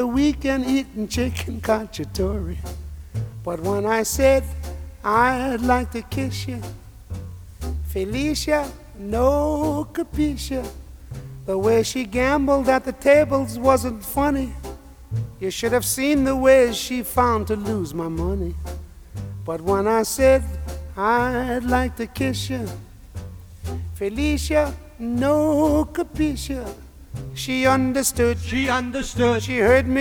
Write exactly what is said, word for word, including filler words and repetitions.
the weekend eating chicken cacciatore. But when I said I'd like to kiss you, Felicia, no capisce. The way she gambled at the tables wasn't funny. You should have seen the ways she found to lose my money. But when I said I'd like to kiss you, Felicia, no capisce. She understood. She understood. She heard me